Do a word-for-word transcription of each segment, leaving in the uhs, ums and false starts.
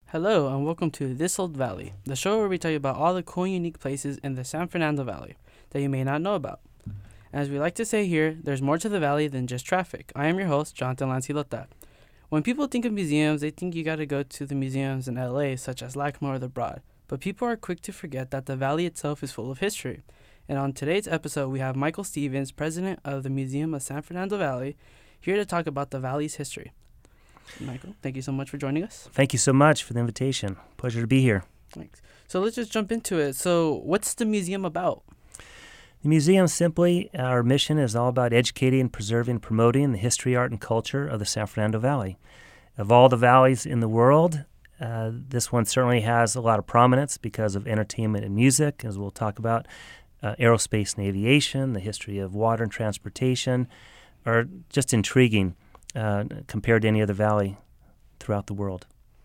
Hello and welcome to This Old Valley, the show where we tell you about all the cool and unique places in the San Fernando Valley that you may not know about. As we like to say here, there's more to the valley than just traffic. I am your host, Jonathan Lancilota. When people think of museums, they think you gotta go to the museums in L A, such as LACMA or the Broad. But people are quick to forget that the valley itself is full of history. And on today's episode, we have Michael Stevens, president of the Museum of San Fernando Valley, here to talk about the valley's history. Michael, thank you so much for joining us. Thank you so much for the invitation. Pleasure to be here. Thanks. So let's just jump into it. So what's the museum about? The museum, simply, our mission is all about educating, preserving, promoting the history, art, and culture of the San Fernando Valley. Of all the valleys in the world, uh, this one certainly has a lot of prominence because of entertainment and music, as we'll talk about, uh, aerospace and aviation, the history of water and transportation, are just intriguing uh, compared to any other valley throughout the world.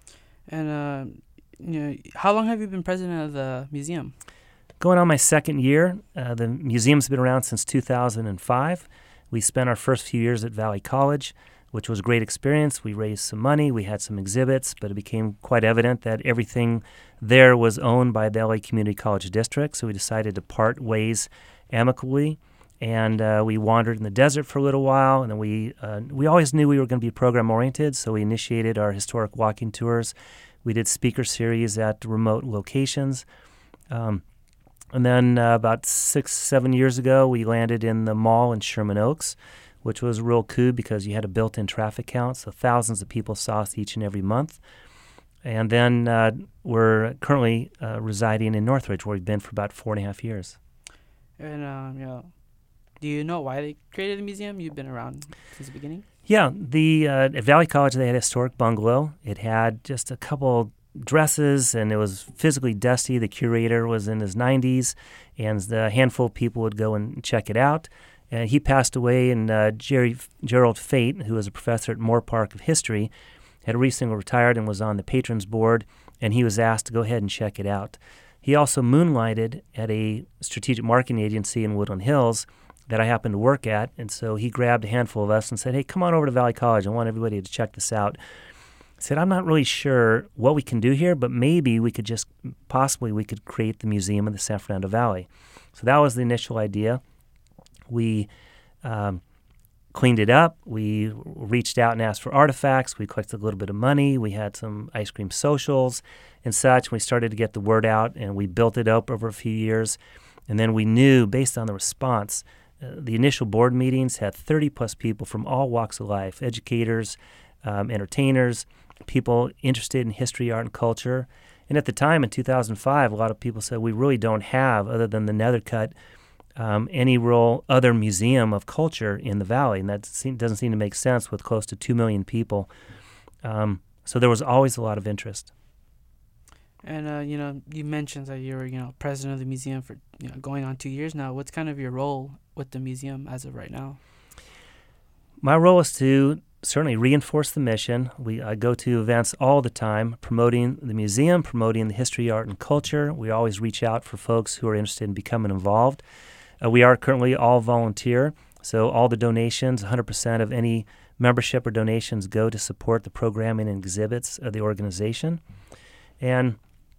And uh, you know, how long have you been president of the museum? Going on my second year. Uh, the museum's been around since two thousand five. We spent our first few years at Valley College, which was a great experience. We raised some money, we had some exhibits, but it became quite evident that everything there was owned by the L A Community College District, so we decided to part ways amicably. And uh, we wandered in the desert for a little while, and then we uh, we always knew we were going to be program-oriented, so we initiated our historic walking tours. We did speaker series at remote locations. Um, and then uh, about six, seven years ago, we landed in the mall in Sherman Oaks, which was a real coup because you had a built-in traffic count, so thousands of people saw us each and every month. And then uh, we're currently uh, residing in Northridge, where we've been for about four and a half years. And um, you know, do you know why they created the museum? You've been around since the beginning? Yeah, the uh, at Valley College, they had a historic bungalow. It had just a couple dresses, and it was physically dusty. The curator was in his nineties, and the handful of people would go and check it out. And he passed away, and uh, Jerry Gerald Fate, who was a professor at Moore Park of History, had recently retired and was on the patrons board, and he was asked to go ahead and check it out. He also moonlighted at a strategic marketing agency in Woodland Hills that I happened to work at, and so he grabbed a handful of us and said, hey, come on over to Valley College. I want everybody to check this out. I said, I'm not really sure what we can do here, but maybe we could just, possibly we could create the Museum of the San Fernando Valley. So that was the initial idea. We um, cleaned it up. We reached out and asked for artifacts. We collected a little bit of money. We had some ice cream socials and such. We started to get the word out, and we built it up over a few years. And then we knew, based on the response, uh, the initial board meetings had thirty plus people from all walks of life, educators, um, entertainers, people interested in history, art, and culture. And at the time, in two thousand five, a lot of people said we really don't have, other than the Nethercut, um, any real other museum of culture in the valley. And that seem, doesn't seem to make sense with close to two million people. Um, so there was always a lot of interest. And, uh, you know, you mentioned that you're, you know, president of the museum for, you know, going on two years now. What's kind of your role with the museum as of right now? My role is to certainly reinforce the mission. We I go to events all the time promoting the museum, promoting the history, art, and culture. We always reach out for folks who are interested in becoming involved. Uh, we are currently all volunteer, so all the donations, one hundred percent of any membership or donations go to support the programming and exhibits of the organization. And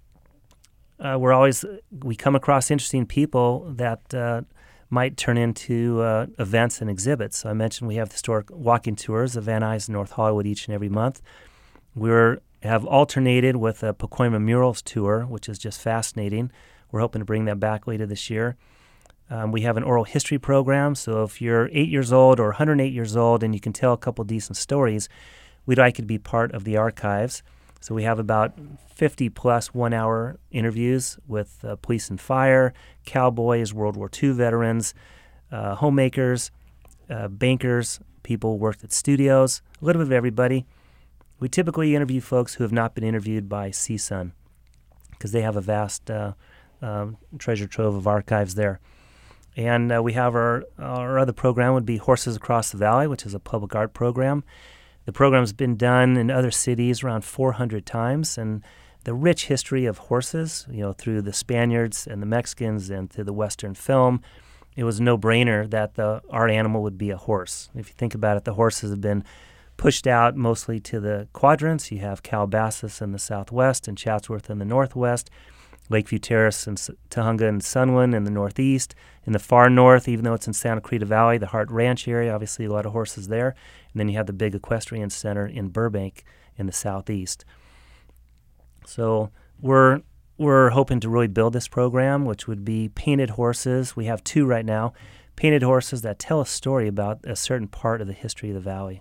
uh, we're always, we come across interesting people that uh, might turn into uh, events and exhibits. So I mentioned we have historic walking tours of Van Nuys and North Hollywood each and every month. We have alternated with a Pacoima Murals tour, which is just fascinating. We're hoping to bring that back later this year. Um, we have an oral history program, so if you're eight years old or one hundred eight years old and you can tell a couple decent stories, we'd like you to be part of the archives. So we have about fifty plus one-hour interviews with uh, police and fire, cowboys, World War Two veterans, uh, homemakers, uh, bankers, people who worked at studios, a little bit of everybody. We typically interview folks who have not been interviewed by C S U N because they have a vast uh, um, treasure trove of archives there. And uh, we have our, our other program would be Horses Across the Valley, which is a public art program. The program's been done in other cities around four hundred times, and the rich history of horses, you know, through the Spaniards and the Mexicans and to the Western film, it was a no-brainer that the art animal would be a horse. If you think about it, the horses have been pushed out mostly to the quadrants. You have Calabasas in the southwest and Chatsworth in the northwest, Lakeview Terrace and S- Tujunga and Sunwin in the northeast. In the far north, even though it's in Santa Clarita Valley, the Hart Ranch area, obviously a lot of horses there. And then you have the big equestrian center in Burbank in the southeast. So we're we're hoping to really build this program, which would be painted horses. We have two right now, painted horses that tell a story about a certain part of the history of the valley.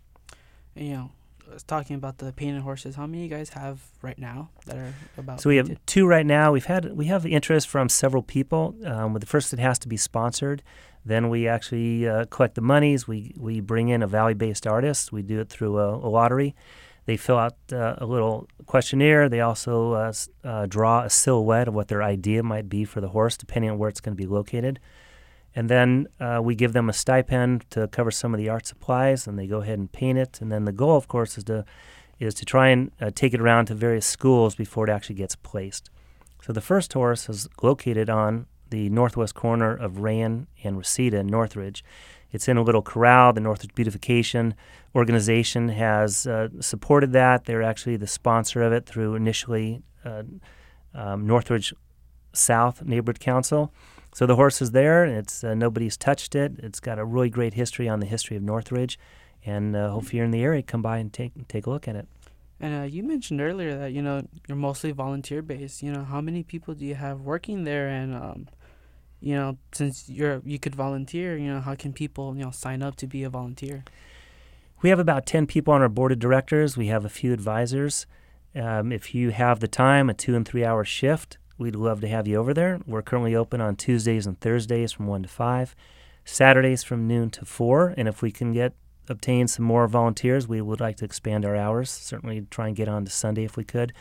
You know, I was talking about the painted horses. How many you guys have right now that are about? So we painted? have two right now. We've had we have interest from several people. Um, but the first, it has to be sponsored. Then we actually uh, collect the monies. We we bring in a valley-based artist. We do it through a, a lottery. They fill out uh, a little questionnaire. They also uh, uh, draw a silhouette of what their idea might be for the horse, depending on where it's going to be located. And then uh, we give them a stipend to cover some of the art supplies, and they go ahead and paint it. And then the goal, of course, is to is to try and uh, take it around to various schools before it actually gets placed. So the first horse is located on the northwest corner of Rayen and Reseda in Northridge. It's in a little corral. The Northridge Beautification Organization has uh, supported that. They're actually the sponsor of it through initially uh, um, Northridge South Neighborhood Council. So the horse is there. It's uh, nobody's touched it. It's got a really great history on the history of Northridge, and uh, hopefully you're in the area, come by and take take a look at it. And uh, you mentioned earlier that you know you're mostly volunteer based. You know, how many people do you have working there? And um, you know, since you're you could volunteer, you know, how can people you know sign up to be a volunteer? We have about ten people on our board of directors. We have a few advisors. Um, if you have the time, a two and three hour shift, we'd love to have you over there. We're currently open on Tuesdays and Thursdays from one to five, Saturdays from noon to four. And if we can get obtain some more volunteers, we would like to expand our hours. Certainly try and get on to Sunday if we could.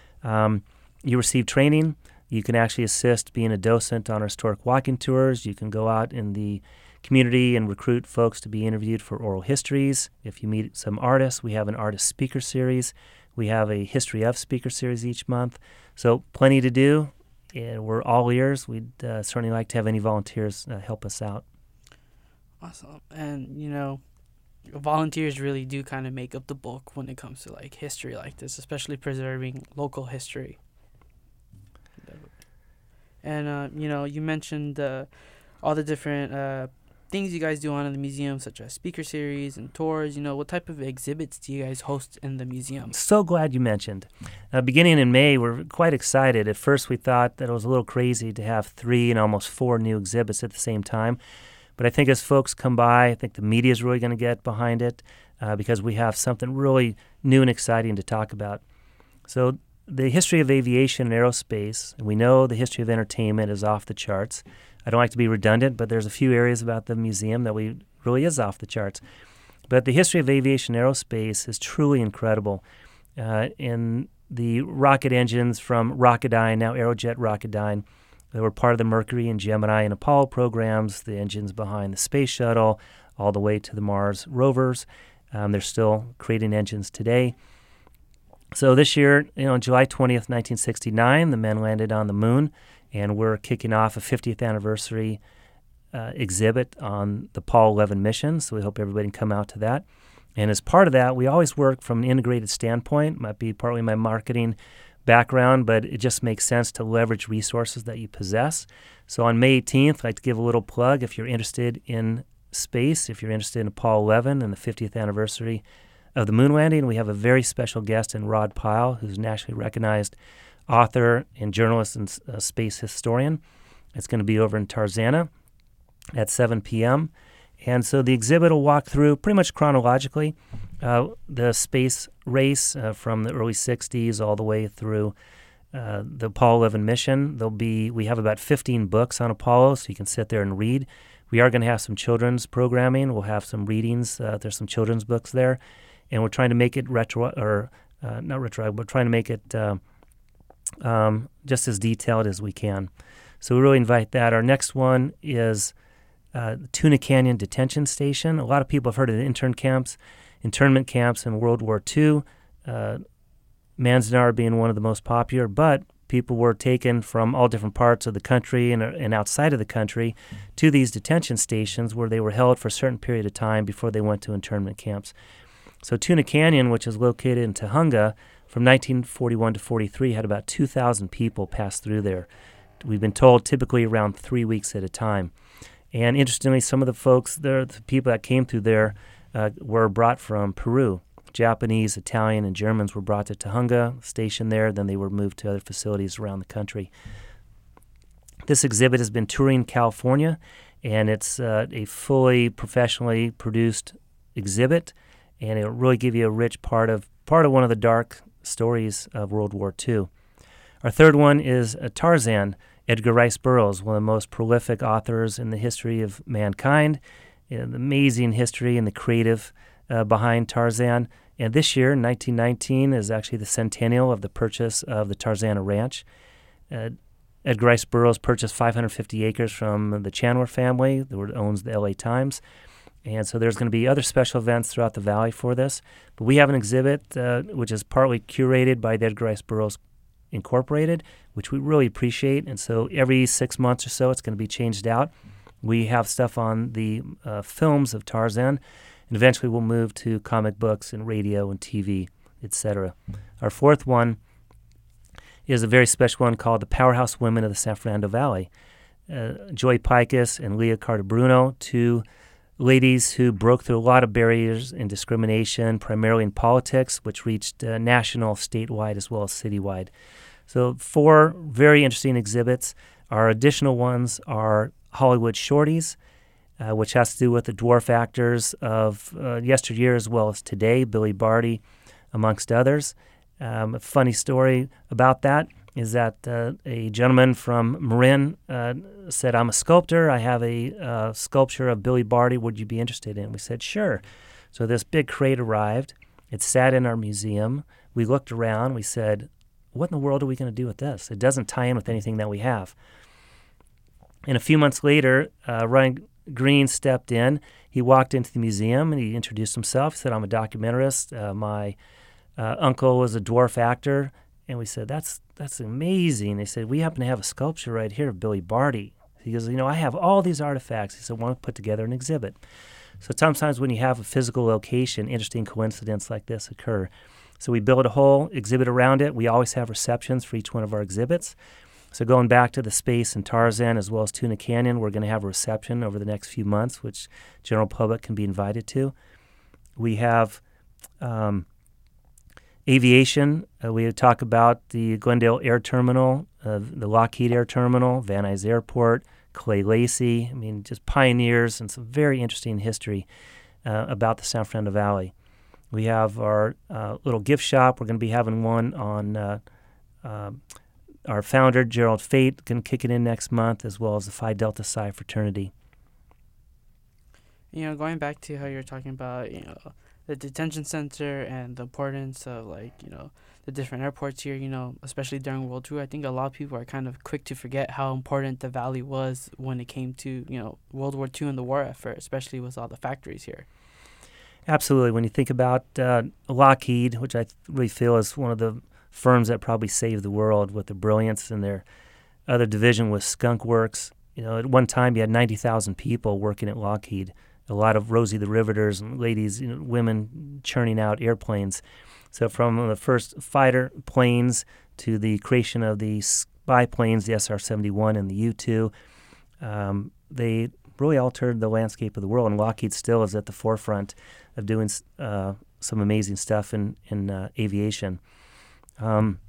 Um, you receive training. You can actually assist being a docent on our historic walking tours. You can go out in the community and recruit folks to be interviewed for oral histories. If you meet some artists, we have an artist speaker series. We have a history of speaker series each month. So plenty to do. And we're all ears. We'd uh, certainly like to have any volunteers uh, help us out. Awesome. And, you know, volunteers really do kind of make up the bulk when it comes to, like, history like this, especially preserving local history. And, uh, you know, you mentioned uh, all the different uh, things you guys do on in the museum, such as speaker series and tours. You know, what type of exhibits do you guys host in the museum? So glad you mentioned. Uh, beginning in May, we're quite excited. At first, we thought that it was a little crazy to have three and almost four new exhibits at the same time. But I think as folks come by, I think the media is really going to get behind it uh, because we have something really new and exciting to talk about. So the history of aviation and aerospace, and we know the history of entertainment is off the charts. I don't like to be redundant, but there's a few areas about the museum that we really is off the charts. But the history of aviation and aerospace is truly incredible. Uh, in the rocket engines from Rocketdyne, now Aerojet Rocketdyne, they were part of the Mercury and Gemini and Apollo programs, the engines behind the space shuttle, all the way to the Mars rovers. Um, they're still creating engines today. So this year, you know, July twentieth, nineteen sixty-nine, the men landed on the moon, and we're kicking off a fiftieth anniversary uh, exhibit on the Apollo eleven mission, so we hope everybody can come out to that. And as part of that, we always work from an integrated standpoint. Might be partly my marketing background, but it just makes sense to leverage resources that you possess. So on May eighteenth, I'd like to give a little plug if you're interested in space, if you're interested in Apollo eleven and the fiftieth anniversary of the moon landing. We have a very special guest in Rod Pyle, who's a nationally recognized author and journalist and uh, space historian. It's going to be over in Tarzana at seven p.m. And so the exhibit will walk through pretty much chronologically uh, the space race uh, from the early sixties all the way through uh, the Apollo eleven mission. There'll be we have about fifteen books on Apollo, so you can sit there and read. We are going to have some children's programming. We'll have some readings. Uh, there's some children's books there. And we're trying to make it retro, or uh, not retro, but trying to make it uh, um, just as detailed as we can. So we really invite that. Our next one is uh, the Tuna Canyon Detention Station. A lot of people have heard of the intern camps, internment camps in World War Two, uh, Manzanar being one of the most popular, but people were taken from all different parts of the country and, and outside of the country to these detention stations where they were held for a certain period of time before they went to internment camps. So Tuna Canyon, which is located in Tujunga, from nineteen forty-one to forty-three, had about two thousand people pass through there. We've been told typically around three weeks at a time. And interestingly, some of the folks there, the people that came through there, uh, were brought from Peru. Japanese, Italian, and Germans were brought to Tujunga, stationed there, then they were moved to other facilities around the country. This exhibit has been touring California, and it's uh, a fully professionally produced exhibit, and it'll really give you a rich part of part of one of the dark stories of World War Two. Our third one is uh, Tarzan, Edgar Rice Burroughs, one of the most prolific authors in the history of mankind. You know, the amazing history and the creative uh, behind Tarzan. And this year, nineteen nineteen, is actually the centennial of the purchase of the Tarzana Ranch. Uh, Edgar Rice Burroughs purchased five hundred fifty acres from the Chandler family that owns the L A Times. And so there's going to be other special events throughout the valley for this. But we have an exhibit uh, which is partly curated by the Edgar Rice Burroughs Incorporated, which we really appreciate. And so every six months or so, it's going to be changed out. We have stuff on the uh, films of Tarzan, and eventually we'll move to comic books and radio and T V, et cetera. Our fourth one is a very special one called The Powerhouse Women of the San Fernando Valley. Uh, Joy Picus and Leah Carter Bruno, two ladies who broke through a lot of barriers and discrimination, primarily in politics, which reached uh, national, statewide, as well as citywide. So four very interesting exhibits. Our additional ones are Hollywood Shorties, uh, which has to do with the dwarf actors of uh, yesteryear as well as today, Billy Barty, amongst others. Um, a funny story about that is that uh, a gentleman from Marin uh, said, I'm a sculptor. I have a uh, sculpture of Billy Barty. Would you be interested in it? We said, sure. So this big crate arrived. It sat in our museum. We looked around. We said, what in the world are we going to do with this? It doesn't tie in with anything that we have. And a few months later, uh, Ryan Green stepped in. He walked into the museum and he introduced himself. He said, I'm a documentarist. Uh, my uh, uncle was a dwarf actor. And we said, that's that's amazing. They said, we happen to have a sculpture right here of Billy Barty. He goes, you know, I have all these artifacts. He said, I want to put together an exhibit. So sometimes when you have a physical location, interesting coincidences like this occur. So we build a whole exhibit around it. We always have receptions for each one of our exhibits. So going back to the space in Tarzan as well as Tuna Canyon, we're going to have a reception over the next few months, which general public can be invited to. We have um, aviation. Uh, we talk about the Glendale Air Terminal, uh, the Lockheed Air Terminal, Van Nuys Airport, Clay Lacy. I mean, just pioneers and some very interesting history uh, about the San Fernando Valley. We have our uh, little gift shop. We're going to be having one on uh, uh, our founder, Gerald Fate, going to kick it in next month, as well as the Phi Delta Psi fraternity. You know, going back to how you're talking about, you know, the detention center and the importance of, like, you know, the different airports here, you know, especially during World War Two, I think a lot of people are kind of quick to forget how important the valley was when it came to, you know, World War Two and the war effort, especially with all the factories here. Absolutely. When you think about uh, Lockheed, which I th- really feel is one of the firms that probably saved the world with the brilliance, and their other division was Skunk Works. You know, at one time you had ninety thousand people working at Lockheed. A lot of Rosie the Riveters and ladies, you know, women churning out airplanes. So from the first fighter planes to the creation of the spy planes, the S R seventy-one and the U two, um, they really altered the landscape of the world. And Lockheed still is at the forefront of doing uh, some amazing stuff in, in uh, aviation. Um,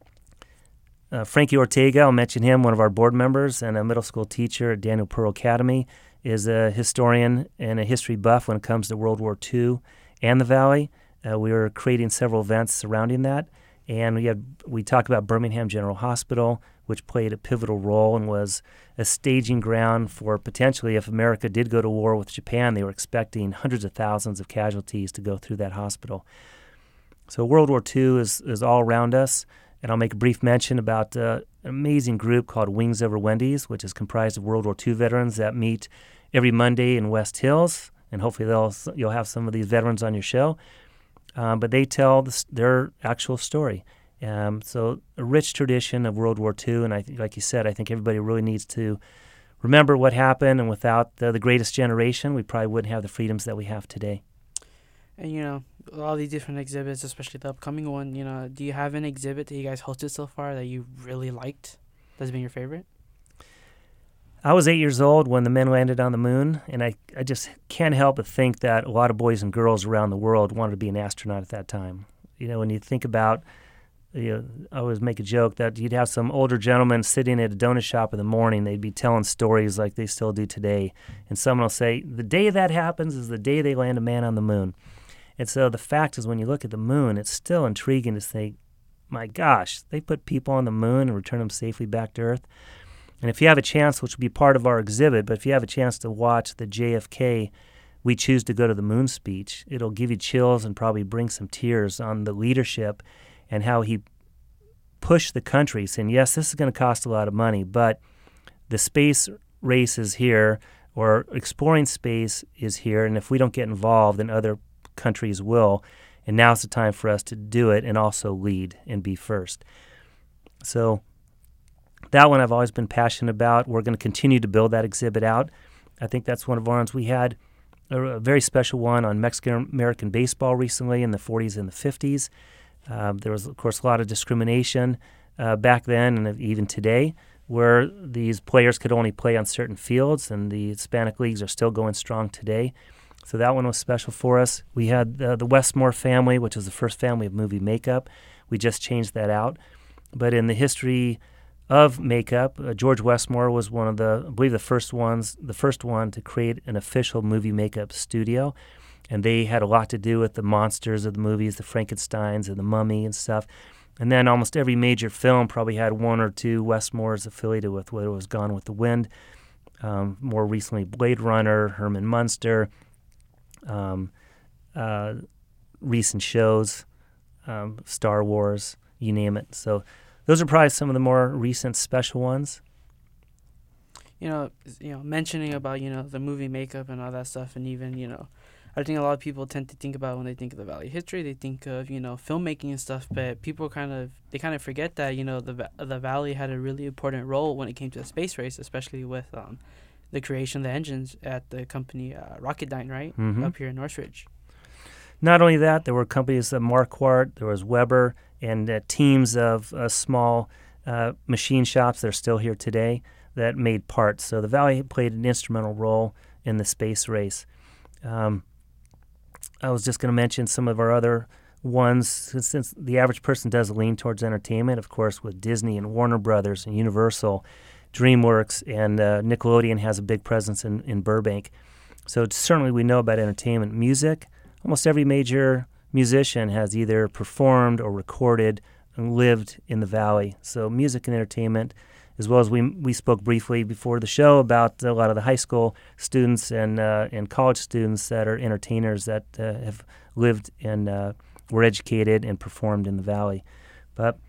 uh, Frankie Ortega, I'll mention him, one of our board members and a middle school teacher at Daniel Pearl Academy, is a historian and a history buff when it comes to World War Two and the Valley. Uh, we were creating several events surrounding that, and we had we talked about Birmingham General Hospital, which played a pivotal role and was a staging ground for potentially, if America did go to war with Japan, they were expecting hundreds of thousands of casualties to go through that hospital. So World War Two is, is all around us, and I'll make a brief mention about uh, an amazing group called Wings Over Wendy's, which is comprised of World War Two veterans that meet every Monday in West Hills, and hopefully they'll you'll have some of these veterans on your show. Um, but they tell this, their actual story. Um, so a rich tradition of World War Two, and I th- like you said, I think everybody really needs to remember what happened, and without the, the greatest generation, we probably wouldn't have the freedoms that we have today. And you know, all these different exhibits, especially the upcoming one. You know, do you have an exhibit that you guys hosted so far that you really liked? That's been your favorite? I was eight years old when the men landed on the moon, and I, I just can't help but think that a lot of boys and girls around the world wanted to be an astronaut at that time. You know, when you think about, you know, I always make a joke that you'd have some older gentlemen sitting at a donut shop in the morning. They'd be telling stories like they still do today. And someone will say, the day that happens is the day they land a man on the moon. And so the fact is, when you look at the moon, it's still intriguing to think, my gosh, they put people on the moon and return them safely back to Earth. And if you have a chance, which will be part of our exhibit, but if you have a chance to watch the J F K We Choose to Go to the Moon speech, it'll give you chills and probably bring some tears on the leadership and how he pushed the country, saying, yes, this is going to cost a lot of money, but the space race is here, or exploring space is here, and if we don't get involved, then other countries will, and now's the time for us to do it and also lead and be first. So that one I've always been passionate about. We're going to continue to build that exhibit out. I think that's one of our ones. We had a, a very special one on Mexican-American baseball recently in the forties and the fifties. Um, there was, of course, a lot of discrimination uh, back then and even today, where these players could only play on certain fields, and the Hispanic leagues are still going strong today. So that one was special for us. We had uh, the Westmore family, which was the first family of movie makeup. We just changed that out. But in the history of makeup, uh, George Westmore was one of the, I believe, the first ones, the first one to create an official movie makeup studio, and they had a lot to do with the monsters of the movies, the Frankensteins and the Mummy and stuff. And then almost every major film probably had one or two Westmores affiliated with, whether it was Gone with the Wind, um, more recently Blade Runner, Herman Munster, um, uh, recent shows, um, Star Wars, you name it. So those are probably some of the more recent special ones. You know, you know, mentioning about, you know, the movie makeup and all that stuff, and even, you know, I think a lot of people tend to think about when they think of the Valley history, they think of, you know, filmmaking and stuff, but people kind of, they kind of forget that, you know, the the Valley had a really important role when it came to the space race, especially with um, the creation of the engines at the company uh, Rocketdyne, right, Mm-hmm. up here in Northridge. Not only that, there were companies, uh, Marquardt, there was Weber, and uh, teams of uh, small uh, machine shops that are still here today that made parts. So the Valley played an instrumental role in the space race. Um, I was just going to mention some of our other ones, since, since the average person does lean towards entertainment, of course, with Disney and Warner Brothers and Universal, DreamWorks, and uh, Nickelodeon has a big presence in, in Burbank. So certainly we know about entertainment. Music, almost every major musician has either performed or recorded and lived in the Valley. So music and entertainment, as well as we we spoke briefly before the show about a lot of the high school students and uh, and college students that are entertainers that uh, have lived and uh, were educated and performed in the Valley. But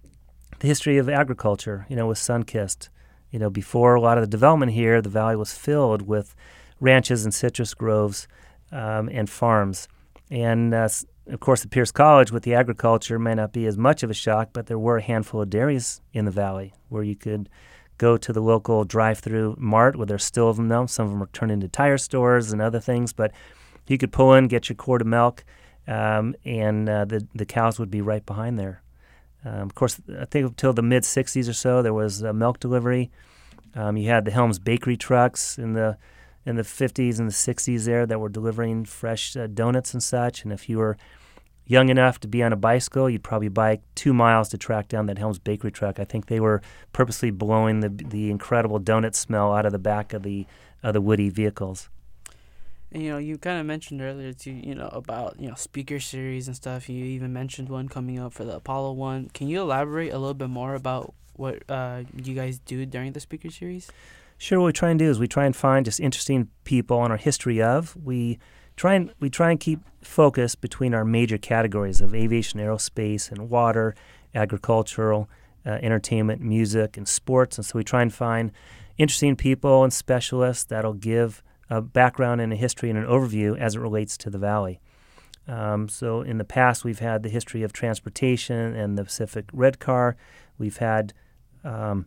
the history of agriculture, you know, with Sunkist, you know, before a lot of the development here, the Valley was filled with ranches and citrus groves um, and farms. And uh, of course, at Pierce College with the agriculture may not be as much of a shock, but there were a handful of dairies in the Valley where you could go to the local drive-through mart, where there's still of them now. Some of them are turned into tire stores and other things, but you could pull in, get your quart of milk, um, and uh, the, the cows would be right behind there. Um, of course, I think until the mid-sixties or so, there was uh, milk delivery. Um, you had the Helms Bakery trucks in the in the fifties and the sixties there that were delivering fresh uh, donuts and such. And if you were young enough to be on a bicycle, you'd probably bike two miles to track down that Helms Bakery truck. I think they were purposely blowing the the incredible donut smell out of the back of the of the Woody vehicles. And, you know, you kind of mentioned earlier, too, you know, about, you know, speaker series and stuff. You even mentioned one coming up for the Apollo one. Can you elaborate a little bit more about what uh, you guys do during the speaker series? Sure. What we try and do is we try and find just interesting people on our history of. We try and we try and keep focus between our major categories of aviation, aerospace, and water, agricultural, uh, entertainment, music, and sports. And so we try and find interesting people and specialists that'll give a background and a history and an overview as it relates to the Valley. Um, so in the past, we've had the history of transportation and the Pacific Red Car. We've had um,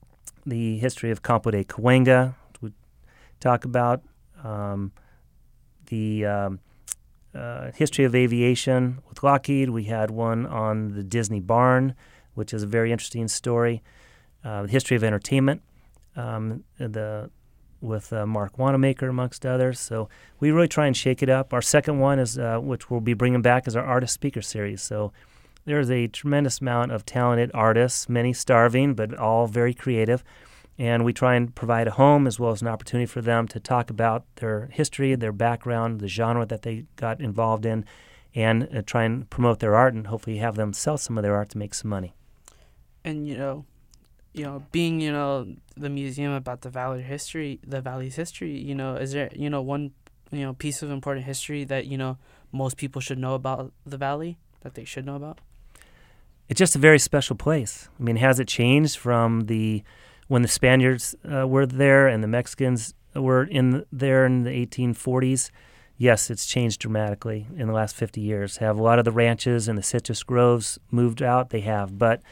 the history of Campo de Cahuenga, we talk about um, the um, uh, history of aviation with Lockheed. We had one on the Disney barn, which is a very interesting story. Uh, the history of entertainment um, the with uh, Mark Wanamaker, amongst others. So we really try and shake it up. Our second one, is uh, which we'll be bringing back, is our artist speaker series. So there's a tremendous amount of talented artists, many starving, but all very creative. And we try and provide a home as well as an opportunity for them to talk about their history, their background, the genre that they got involved in, and uh, try and promote their art and hopefully have them sell some of their art to make some money. And, you know, you know, being, you know, the museum about the valley history, the valley's history, you know, is there, you know, one, you know, piece of important history that, you know, most people should know about the valley, that they should know about? It's just a very special place. I mean, has it changed from the when the Spaniards uh, were there and the Mexicans were in there in the eighteen forties? Yes, it's changed dramatically in the last fifty years. Have a lot of the ranches and the citrus groves moved out? They have, but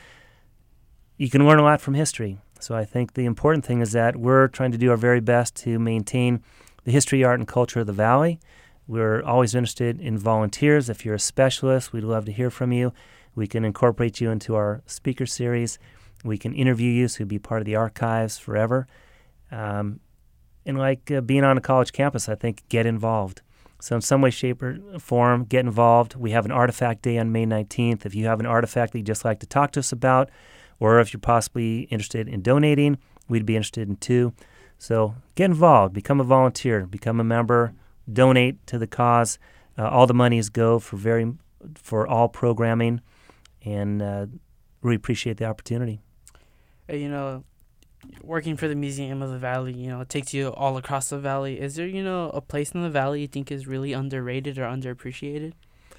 you can learn a lot from history. So I think the important thing is that we're trying to do our very best to maintain the history, art, and culture of the valley. We're always interested in volunteers. If you're a specialist, we'd love to hear from you. We can incorporate you into our speaker series. We can interview you so you'll be part of the archives forever. Um, and like uh, being on a college campus, I think get involved. So in some way, shape, or form, get involved. We have an artifact day on May nineteenth. If you have an artifact that you'd just like to talk to us about, or if you're possibly interested in donating, we'd be interested in too. So get involved, become a volunteer, become a member, donate to the cause. Uh, all the monies go for very for all programming, and uh, really appreciate the opportunity. Uh, you know, working for the Museum of the Valley, you know, it takes you all across the valley. Is there, you know, a place in the valley you think is really underrated or underappreciated?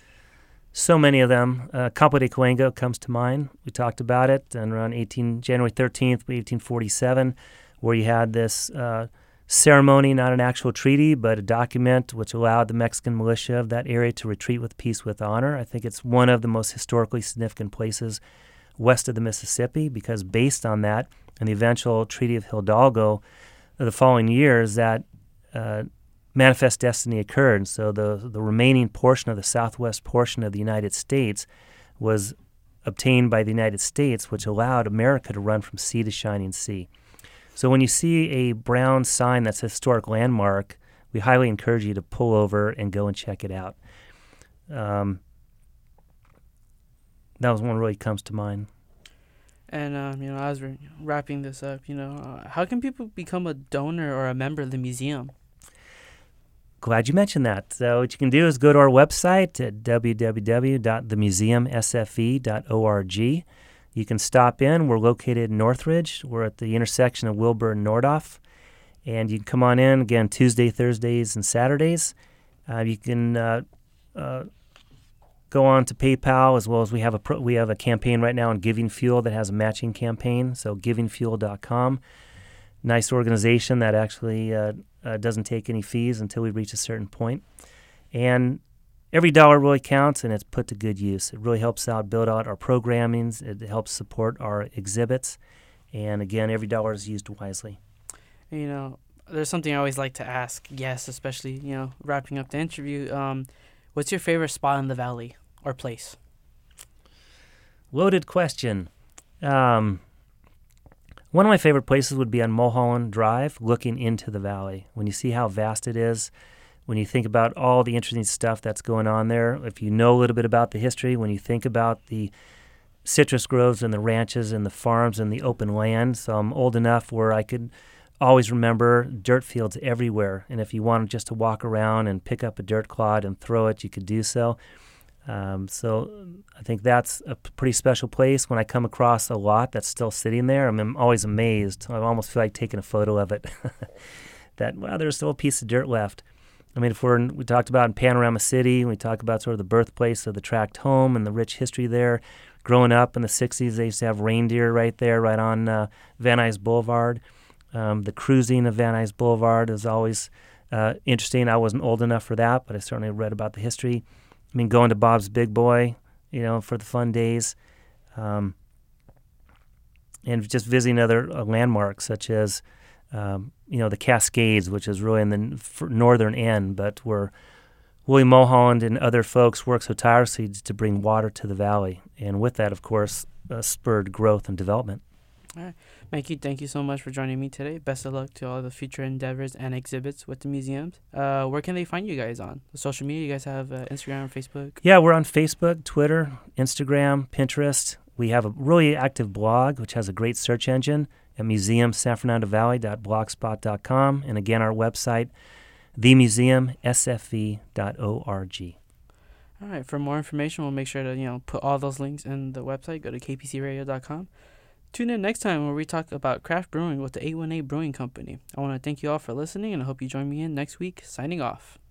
So many of them. Uh, Campo de Cahuenga comes to mind. We talked about it, and around eighteen January thirteenth, eighteen forty-seven, where you had this uh, ceremony, not an actual treaty, but a document which allowed the Mexican militia of that area to retreat with peace with honor. I think it's one of the most historically significant places west of the Mississippi, because based on that and the eventual Treaty of Hidalgo, the following years, that uh, Manifest Destiny occurred. So the the remaining portion of the southwest portion of the United States was obtained by the United States, which allowed America to run from sea to shining sea. So when you see a brown sign that's a historic landmark, we highly encourage you to pull over and go and check it out. Um, that was one that really comes to mind. And, um, you know, as we're wrapping this up, you know, uh, how can people become a donor or a member of the museum? Glad you mentioned that. So what you can do is go to our website at w w w dot the museum s f e dot org. You can stop in. We're located in Northridge. We're at the intersection of Wilbur and Nordhoff. And you can come on in, again, Tuesday, Thursdays, and Saturdays. Uh, you can uh, uh, go on to PayPal, as well as we have a pro- we have a campaign right now on Giving Fuel that has a matching campaign, so giving fuel dot com. Nice organization that actually uh, uh, doesn't take any fees until we reach a certain point. And every dollar really counts, and it's put to good use. It really helps out build out our programmings. It helps support our exhibits. And again, every dollar is used wisely. You know, there's something I always like to ask guests, especially, you know, wrapping up the interview. Um, what's your favorite spot in the valley or place? Loaded question. Um, one of my favorite places would be on Mulholland Drive, looking into the valley. When you see how vast it is, when you think about all the interesting stuff that's going on there, if you know a little bit about the history, when you think about the citrus groves and the ranches and the farms and the open land. So I'm old enough where I could always remember dirt fields everywhere. And if you wanted just to walk around and pick up a dirt clod and throw it, you could do so. Um, so I think that's a p- pretty special place. When I come across a lot that's still sitting there, I'm, I'm always amazed. I almost feel like taking a photo of it. That, wow, there's still a piece of dirt left. I mean, if we're in, we talked about in Panorama City, we talk about sort of the birthplace of the tract home and the rich history there. Growing up in the sixties, they used to have reindeer right there, right on uh, Van Nuys Boulevard. Um, the cruising of Van Nuys Boulevard is always uh, interesting. I wasn't old enough for that, but I certainly read about the history. I mean, going to Bob's Big Boy, you know, for the fun days. Um, and just visiting other uh, landmarks such as, um, you know, the Cascades, which is really in the n- northern end, but we're William Mulholland and other folks worked so tirelessly to bring water to the valley. And with that, of course, uh, spurred growth and development. All right. Mikey, thank you so much for joining me today. Best of luck to all the future endeavors and exhibits with the museums. Uh, where can they find you guys on? The social media, you guys have uh, Instagram or Facebook? Yeah, we're on Facebook, Twitter, Instagram, Pinterest. We have a really active blog, which has a great search engine at museum san fernando valley dot blogspot dot com. And again, our website, the museum s f v dot org. All right. For more information, we'll make sure to, you know, put all those links in the website. Go to k p c radio dot com. Tune in next time where we talk about craft brewing with the eight one eight Brewing Company. I want to thank you all for listening, and I hope you join me in next week. Signing off.